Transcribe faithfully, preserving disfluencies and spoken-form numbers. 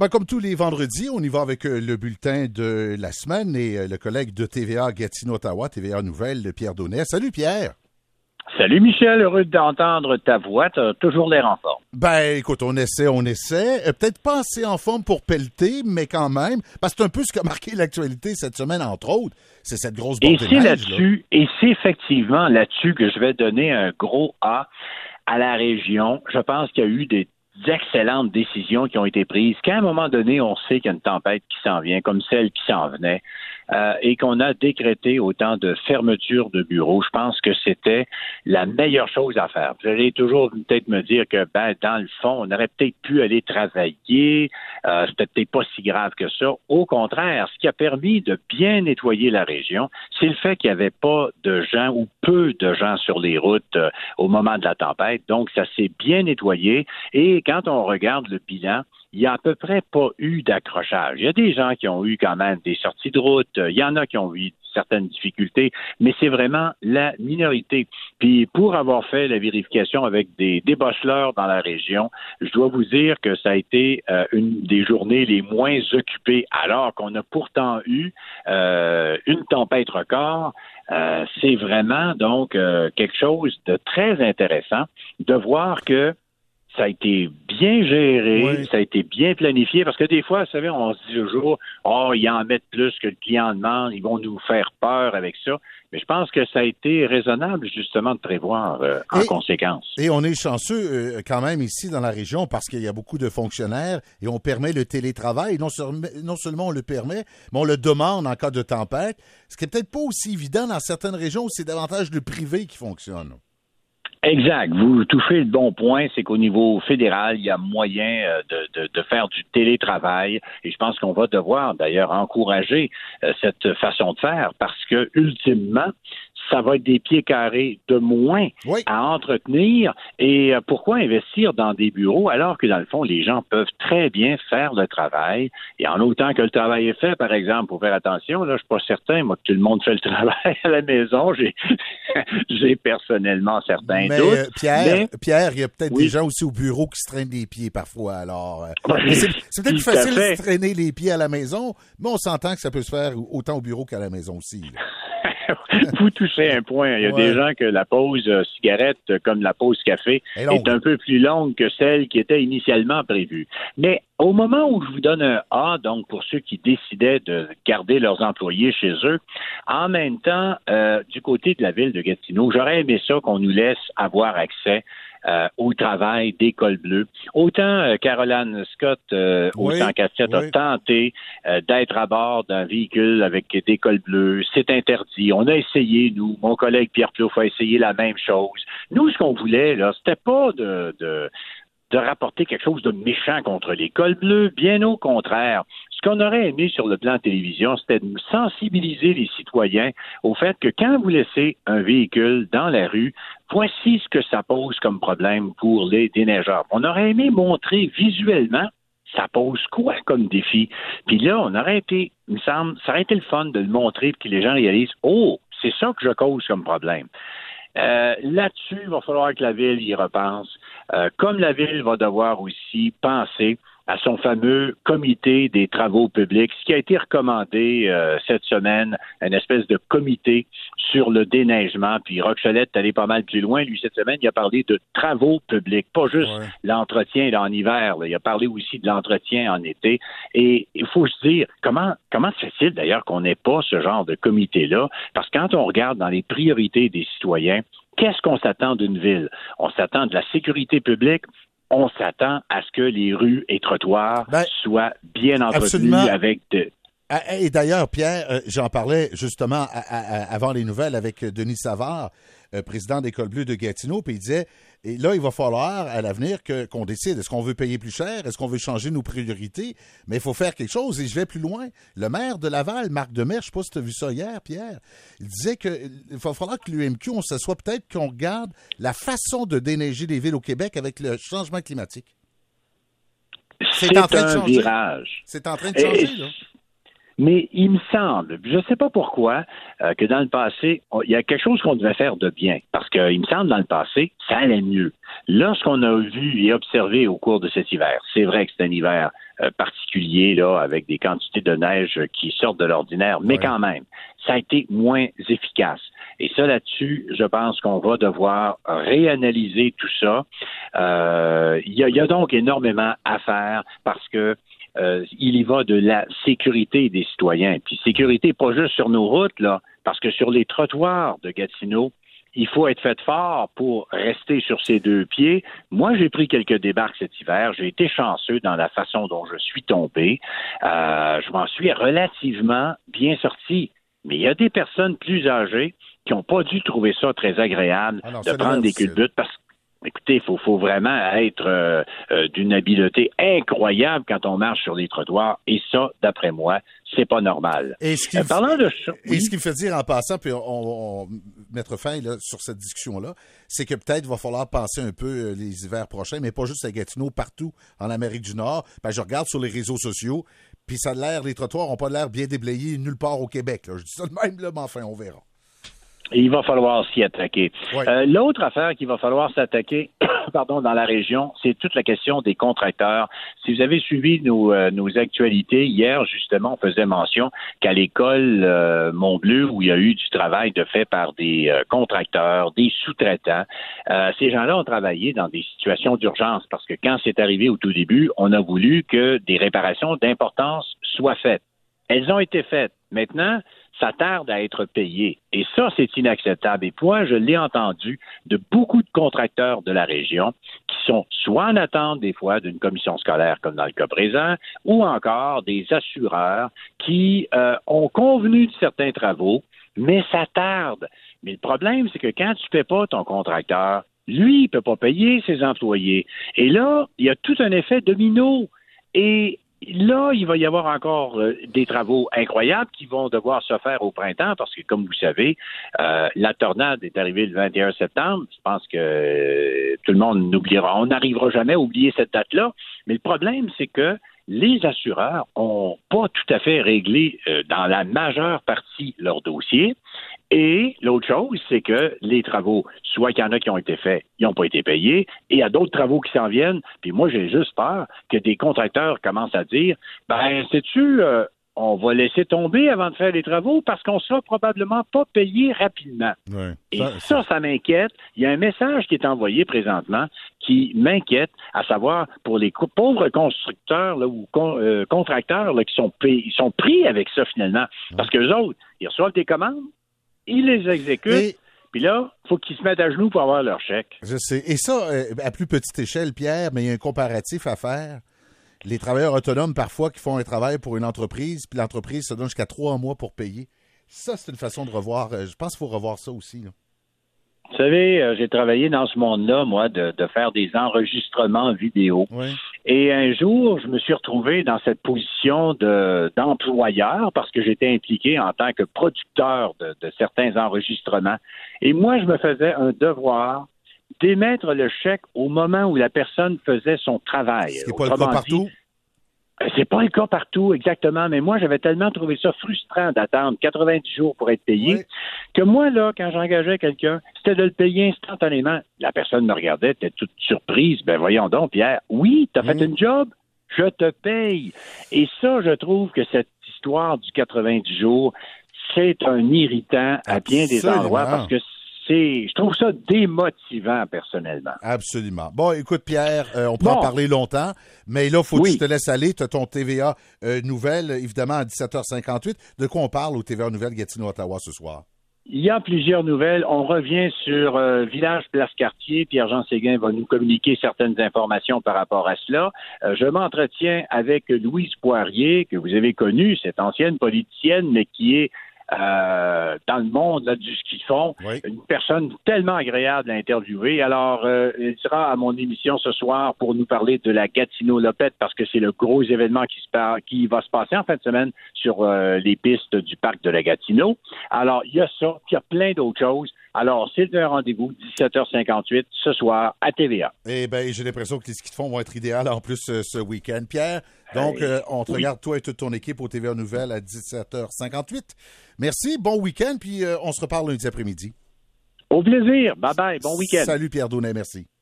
Ben, comme tous les vendredis, on y va avec euh, le bulletin de la semaine et euh, le collègue de T V A Gatineau-Ottawa, T V A Nouvelles, Pierre Daunet. Salut Pierre! Salut Michel, heureux d'entendre ta voix, t'as toujours l'air en forme. Ben écoute, on essaie, on essaie. Euh, peut-être pas assez en forme pour pelleter, mais quand même, parce que c'est un peu ce qui a marqué l'actualité cette semaine, entre autres. C'est cette grosse bande Et de c'est neige, là-dessus, là. et c'est effectivement là-dessus que je vais donner un gros A à la région. Je pense qu'il y a eu des excellentes décisions qui ont été prises, qu'à un moment donné, on sait qu'il y a une tempête qui s'en vient, comme celle qui s'en venait, euh, et qu'on a décrété autant de fermetures de bureaux. Je pense que c'était la meilleure chose à faire. Vous allez toujours peut-être me dire que, ben, dans le fond, on aurait peut-être pu aller travailler, euh, c'était peut-être pas si grave que ça. Au contraire, ce qui a permis de bien nettoyer la région, c'est le fait qu'il n'y avait pas de gens ou peu de gens sur les routes euh, au moment de la tempête. Donc, ça s'est bien nettoyé. Et quand on regarde le bilan, il n'y a à peu près pas eu d'accrochage. Il y a des gens qui ont eu quand même des sorties de route, il y en a qui ont eu certaines difficultés, mais c'est vraiment la minorité. Puis pour avoir fait la vérification avec des débosseleurs dans la région, je dois vous dire que ça a été euh, une des journées les moins occupées, alors qu'on a pourtant eu euh, une tempête record. Euh, c'est vraiment donc euh, quelque chose de très intéressant de voir que ça a été bien géré, oui. Ça a été bien planifié, parce que des fois, vous savez, on se dit toujours, oh, ils en mettent plus que le client demande, ils vont nous faire peur avec ça. Mais je pense que ça a été raisonnable, justement, de prévoir euh, en et, conséquence. Et on est chanceux euh, quand même ici dans la région, parce qu'il y a beaucoup de fonctionnaires et on permet le télétravail. Non, sur, non seulement on le permet, mais on le demande en cas de tempête, ce qui n'est peut-être pas aussi évident dans certaines régions où c'est davantage le privé qui fonctionne. Exact. Vous touchez le bon point, c'est qu'au niveau fédéral, il y a moyen de, de, de faire du télétravail et je pense qu'on va devoir d'ailleurs encourager euh, cette façon de faire parce que ultimement, ça va être des pieds carrés de moins oui. à entretenir. Et pourquoi investir dans des bureaux alors que, dans le fond, les gens peuvent très bien faire le travail. Et en autant que le travail est fait, par exemple, pour faire attention, là, je suis pas certain, moi, que tout le monde fait le travail à la maison. J'ai, j'ai personnellement certains mais, doutes. Euh, Pierre, mais, Pierre, il y a peut-être oui. des gens aussi au bureau qui se traînent les pieds parfois. Alors, euh, mais c'est, c'est peut-être plus facile de se traîner les pieds à la maison, mais on s'entend que ça peut se faire autant au bureau qu'à la maison aussi. Vous touchez un point. Il y a ouais. des gens que la pause euh, cigarette, euh, comme la pause café, est, est un peu plus longue que celle qui était initialement prévue. Mais au moment où je vous donne un A, donc pour ceux qui décidaient de garder leurs employés chez eux, en même temps, euh, du côté de la ville de Gatineau, j'aurais aimé ça qu'on nous laisse avoir accès Euh, au travail des cols bleus. Autant euh, Caroline Scott euh, oui, au cent quatre-sept oui. a tenté euh, d'être à bord d'un véhicule avec des cols bleus. C'est interdit. On a essayé, nous. Mon collègue Pierre Plouffe a essayé la même chose. Nous, ce qu'on voulait, là, c'était pas de... de de rapporter quelque chose de méchant contre les cols bleus, bien au contraire. Ce qu'on aurait aimé sur le plan de télévision, c'était de sensibiliser les citoyens au fait que quand vous laissez un véhicule dans la rue, voici ce que ça pose comme problème pour les déneigeurs. On aurait aimé montrer visuellement ça pose quoi comme défi. Puis là, on aurait été, il me semble, ça aurait été le fun de le montrer et que les gens réalisent, oh, c'est ça que je cause comme problème. Euh, là-dessus, il va falloir que la Ville y repense. Euh, comme la Ville va devoir aussi penser à son fameux comité des travaux publics, ce qui a été recommandé euh, cette semaine, une espèce de comité sur le déneigement. Puis Roch-Cholette est allé pas mal plus loin. Lui, cette semaine, il a parlé de travaux publics, pas juste ouais. l'entretien en hiver. Là. Il a parlé aussi de l'entretien en été. Et il faut se dire, comment comment se fait-il d'ailleurs qu'on n'ait pas ce genre de comité-là? Parce que quand on regarde dans les priorités des citoyens, qu'est-ce qu'on s'attend d'une ville? On s'attend de la sécurité publique. On s'attend à ce que les rues et trottoirs ben, soient bien entretenus absolument. Avec de... Et d'ailleurs, Pierre, j'en parlais justement à, à, avant les nouvelles avec Denis Savard, président des Cols Bleus de Gatineau, puis il disait, et là, il va falloir à l'avenir que, qu'on décide, est-ce qu'on veut payer plus cher, est-ce qu'on veut changer nos priorités, mais il faut faire quelque chose, et je vais plus loin. Le maire de Laval, Marc Demers, je ne sais pas si tu as vu ça hier, Pierre, il disait qu'il va falloir que l'U M Q, on s'assoie peut-être qu'on regarde la façon de déneiger les villes au Québec avec le changement climatique. C'est, C'est en train un de changer. Virage. C'est en train de changer, et... là. Mais il me semble, je ne sais pas pourquoi, euh, que dans le passé, il y a quelque chose qu'on devait faire de bien. Parce qu'il me semble, dans le passé, ça allait mieux. Là, ce qu'on a vu et observé au cours de cet hiver, c'est vrai que c'est un hiver euh, particulier, là, avec des quantités de neige qui sortent de l'ordinaire, mais ouais. quand même, ça a été moins efficace. Et ça, là-dessus, je pense qu'on va devoir réanalyser tout ça. Euh, il y a, il y a donc énormément à faire parce que Euh, il y va de la sécurité des citoyens. Puis sécurité pas juste sur nos routes, là, parce que sur les trottoirs de Gatineau, il faut être fait fort pour rester sur ses deux pieds. Moi, j'ai pris quelques débarques cet hiver. J'ai été chanceux dans la façon dont je suis tombé. Euh, je m'en suis relativement bien sorti. Mais il y a des personnes plus âgées qui n'ont pas dû trouver ça très agréable ah non, de prendre des culbutes parce que écoutez, il faut, faut vraiment être euh, euh, d'une habileté incroyable quand on marche sur les trottoirs. Et ça, d'après moi, c'est pas normal. Et ce qui, euh, parlant de ça, et oui. ce qui me fait dire en passant, puis on, on, on mettre fin là, sur cette discussion-là, c'est que peut-être va falloir penser un peu euh, les hivers prochains, mais pas juste à Gatineau, partout en Amérique du Nord. Ben, je regarde sur les réseaux sociaux, puis ça a l'air, les trottoirs n'ont pas l'air bien déblayés nulle part au Québec. Là. Je dis ça de même, là, mais enfin, on verra. Et il va falloir s'y attaquer. Oui. Euh, l'autre affaire qu'il va falloir s'attaquer pardon, dans la région, c'est toute la question des contracteurs. Si vous avez suivi nos, euh, nos actualités, hier, justement, on faisait mention qu'à l'école euh, Montbleu, où il y a eu du travail de fait par des euh, contracteurs, des sous-traitants, euh, ces gens-là ont travaillé dans des situations d'urgence parce que quand c'est arrivé au tout début, on a voulu que des réparations d'importance soient faites. Elles ont été faites. Maintenant, ça tarde à être payé. Et ça, c'est inacceptable. Et moi, je l'ai entendu de beaucoup de contracteurs de la région qui sont soit en attente, des fois, d'une commission scolaire, comme dans le cas présent, ou encore des assureurs qui euh, ont convenu de certains travaux, mais ça tarde. Mais le problème, c'est que quand tu ne paies pas ton contracteur, lui, il ne peut pas payer ses employés. Et là, il y a tout un effet domino. Et là, il va y avoir encore euh, des travaux incroyables qui vont devoir se faire au printemps parce que, comme vous savez, euh, la tornade est arrivée le vingt et un septembre. Je pense que euh, tout le monde n'oubliera. On n'arrivera jamais à oublier cette date-là. Mais le problème, c'est que les assureurs ont pas tout à fait réglé euh, dans la majeure partie leur dossier. Et l'autre chose, c'est que les travaux, soit qu'il y en a qui ont été faits, ils n'ont pas été payés, et il y a d'autres travaux qui s'en viennent. Puis moi, j'ai juste peur que des contracteurs commencent à dire, ben, sais-tu, euh, on va laisser tomber avant de faire les travaux parce qu'on sera probablement pas payé rapidement. Ouais, ça, et ça, ça, ça m'inquiète. Il y a un message qui est envoyé présentement qui m'inquiète, à savoir pour les pauvres constructeurs là, ou con, euh, contracteurs là, qui sont, payés, ils sont pris avec ça finalement. Ouais. Parce qu'eux autres, ils reçoivent des commandes, ils les exécutent, et... puis là, il faut qu'ils se mettent à genoux pour avoir leur chèque. Je sais. Et ça, à plus petite échelle, Pierre, mais il y a un comparatif à faire. Les travailleurs autonomes, parfois, qui font un travail pour une entreprise, puis l'entreprise se donne jusqu'à trois mois pour payer. Ça, c'est une façon de revoir. Je pense qu'il faut revoir ça aussi, là. Vous savez, euh, j'ai travaillé dans ce monde-là, moi, de, de faire des enregistrements vidéo. Oui. Et un jour, je me suis retrouvé dans cette position de, d'employeur parce que j'étais impliqué en tant que producteur de, de certains enregistrements. Et moi, je me faisais un devoir d'émettre le chèque au moment où la personne faisait son travail. Ce qui n'est pas le cas partout? Dit, c'est pas le cas partout, exactement, mais moi, j'avais tellement trouvé ça frustrant d'attendre quatre-vingt-dix jours pour être payé oui. que moi, là, quand j'engageais quelqu'un, c'était de le payer instantanément. La personne me regardait, était toute surprise. Ben voyons donc, Pierre, oui, t'as mmh. fait une job, je te paye. Et ça, je trouve que cette histoire du quatre-vingt-dix jours, c'est un irritant à bien des endroits parce que C'est, je trouve ça démotivant, personnellement. Absolument. Bon, écoute, Pierre, euh, on peut bon. en parler longtemps, mais là, il faut oui. que je te laisse aller. Tu as ton T V A euh, Nouvelle, évidemment, à dix-sept heures cinquante-huit. De quoi on parle au T V A Nouvelle Gatineau-Ottawa ce soir? Il y a plusieurs nouvelles. On revient sur euh, Village Place Cartier. Pierre-Jean Séguin va nous communiquer certaines informations par rapport à cela. Euh, je m'entretiens avec Louise Poirier, que vous avez connue, cette ancienne politicienne, mais qui est Euh, dans le monde là, du ski de fond, oui. une personne tellement agréable à interviewer. Alors, euh, il sera à mon émission ce soir pour nous parler de la Gatineau-Lopette parce que c'est le gros événement qui, se par... qui va se passer en fin de semaine sur euh, les pistes du parc de la Gatineau. Alors, il y a ça, puis il y a plein d'autres choses. Alors, c'est un rendez-vous, dix-sept heures cinquante-huit, ce soir, à T V A. Eh bien, j'ai l'impression que les skis de fond vont être idéales en plus euh, ce week-end. Pierre, donc, euh, on te oui. regarde, toi et toute ton équipe, au T V A Nouvelle à dix-sept heures cinquante-huit. Merci, bon week-end, puis euh, on se reparle lundi après-midi. Au plaisir. Bye-bye, bon week-end. Salut Pierre Daunet, merci.